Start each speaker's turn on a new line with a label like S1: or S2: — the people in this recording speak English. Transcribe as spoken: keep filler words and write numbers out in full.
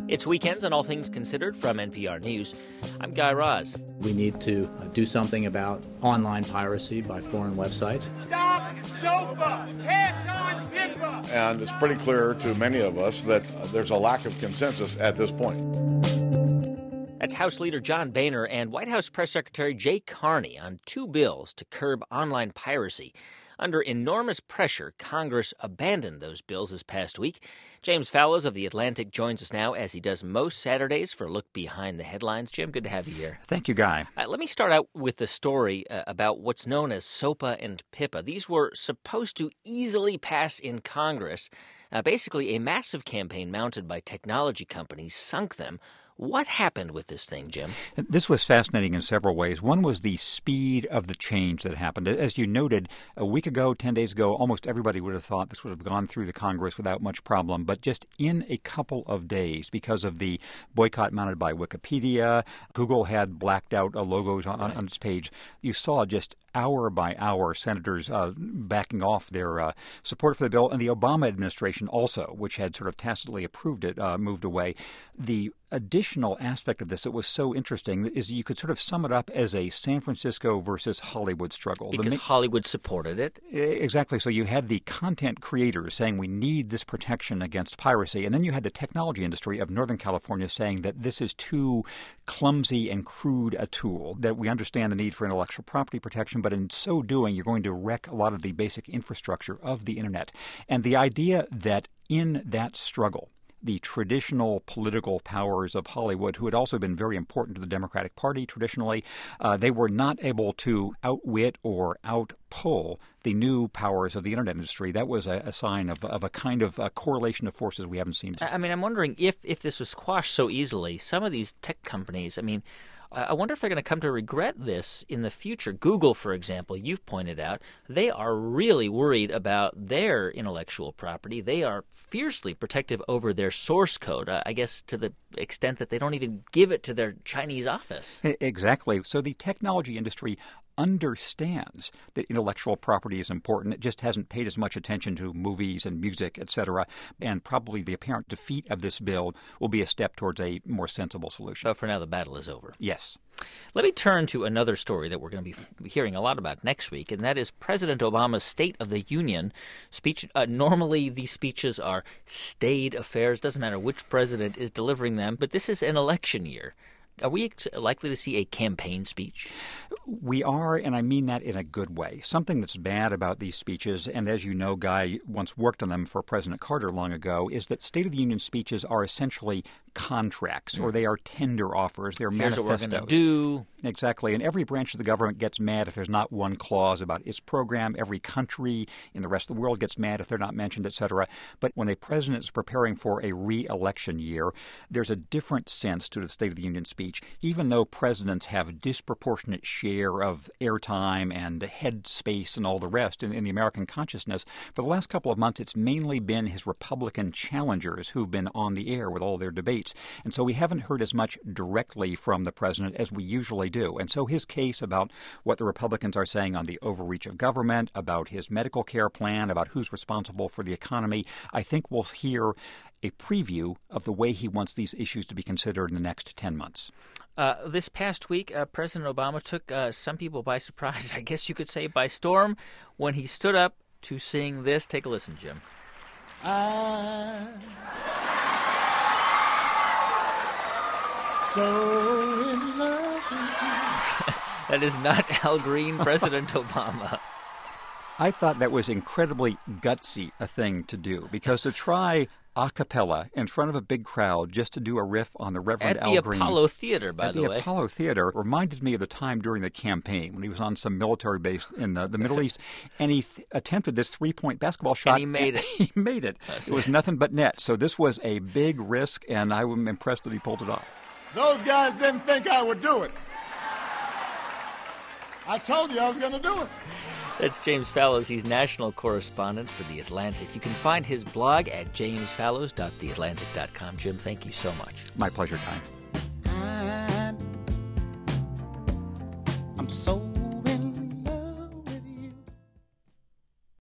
S1: It's Weekends on All Things Considered from N P R News. I'm Guy Raz.
S2: We need to do something about online piracy by foreign websites.
S3: Stop SOPA! Pass on PIPA!
S4: And it's pretty clear to many of us that there's a lack of consensus at this point.
S1: That's House Leader John Boehner and White House Press Secretary Jay Carney on two bills to curb online piracy. Under enormous pressure, Congress abandoned those bills this past week. James Fallows of The Atlantic joins us now, as he does most Saturdays, for a look behind the headlines. Jim, good to have you here.
S5: Thank you, Guy.
S1: Uh, let me start out with the story uh, about what's known as SOPA and PIPA. These were supposed to easily pass in Congress. Uh, basically, a massive campaign mounted by technology companies sunk them. What happened with this thing, Jim?
S5: This was fascinating in several ways. One was the speed of the change that happened. As you noted, a week ago, ten days ago, almost everybody would have thought this would have gone through the Congress without much problem. But just in a couple of days, because of the boycott mounted by Wikipedia, Google had blacked out uh, logos on, on its page. You saw just hour by hour senators uh, backing off their uh, support for the bill, and the Obama administration also, which had sort of tacitly approved it, uh, moved away. The additional aspect of this that was so interesting is you could sort of sum it up as a San Francisco versus Hollywood struggle.
S1: Because
S5: the,
S1: Hollywood supported it.
S5: Exactly. So you had the content creators saying we need this protection against piracy, and then you had the technology industry of Northern California saying that this is too clumsy and crude a tool, that we understand the need for intellectual property protection, but in so doing, you're going to wreck a lot of the basic infrastructure of the Internet. And the idea that in that struggle, the traditional political powers of Hollywood, who had also been very important to the Democratic Party traditionally, uh, they were not able to outwit or outpull the new powers of the Internet industry. That was a, a sign of, of a kind of a correlation of forces we haven't seen before.
S1: I mean, I'm wondering if, if this was squashed so easily, some of these tech companies, I mean, I wonder if they're going to come to regret this in the future. Google, for example, you've pointed out, they are really worried about their intellectual property. They are fiercely protective over their source code, uh, I guess to the extent that they don't even give it to their Chinese office.
S5: Exactly. So the technology industry understands that intellectual property is important. It just hasn't paid as much attention to movies and music, et cetera. And probably the apparent defeat of this bill will be a step towards a more sensible solution.
S1: So for now, the battle is over.
S5: Yes.
S1: Let me turn to another story that we're going to be hearing a lot about next week, and that is President Obama's State of the Union speech. Uh, normally, these speeches are staid affairs. Doesn't matter which president is delivering them, but this is an election year. Are we likely to see a campaign speech?
S5: We are, and I mean that in a good way. Something that's bad about these speeches, and as you know, Guy once worked on them for President Carter long ago, is that State of the Union speeches are essentially contracts, or they are tender offers. They're
S1: Here's
S5: manifestos.
S1: What we're going to do.
S5: Exactly. And every branch of the government gets mad if there's not one clause about its program. Every country in the rest of the world gets mad if they're not mentioned, et cetera. But when a president is preparing for a re-election year, there's a different sense to the State of the Union speech. Even though presidents have disproportionate share of airtime and head space and all the rest in, in the American consciousness, for the last couple of months it's mainly been his Republican challengers who've been on the air with all their debates. And so we haven't heard as much directly from the president as we usually do. And so his case about what the Republicans are saying on the overreach of government, about his medical care plan, about who's responsible for the economy, I think we'll hear a preview of the way he wants these issues to be considered in the next ten months.
S1: Uh, this past week, uh, President Obama took uh, some people by surprise, I guess you could say by storm, when he stood up to sing this. Take a listen, Jim.
S6: I so in love with you.
S1: That is not Al Green, President Obama.
S5: I thought that was incredibly gutsy a thing to do, because to try a cappella in front of a big crowd just to do a riff on the Reverend
S1: At
S5: Al
S1: the
S5: Green.
S1: Apollo Theater, by
S5: At
S1: the,
S5: the
S1: way.
S5: Apollo Theater reminded me of the time during the campaign when he was on some military base in the, the Middle East, and he th- attempted this three-point basketball shot.
S1: And he made
S5: and
S1: it.
S5: He made it. It was nothing but net. So this was a big risk, and I was impressed that he pulled it off.
S6: Those guys didn't think I would do it. I told you I was going to do it.
S1: That's James Fallows. He's national correspondent for The Atlantic. You can find his blog at james fallows dot the atlantic dot com. Jim, thank you so much.
S5: My pleasure, Time.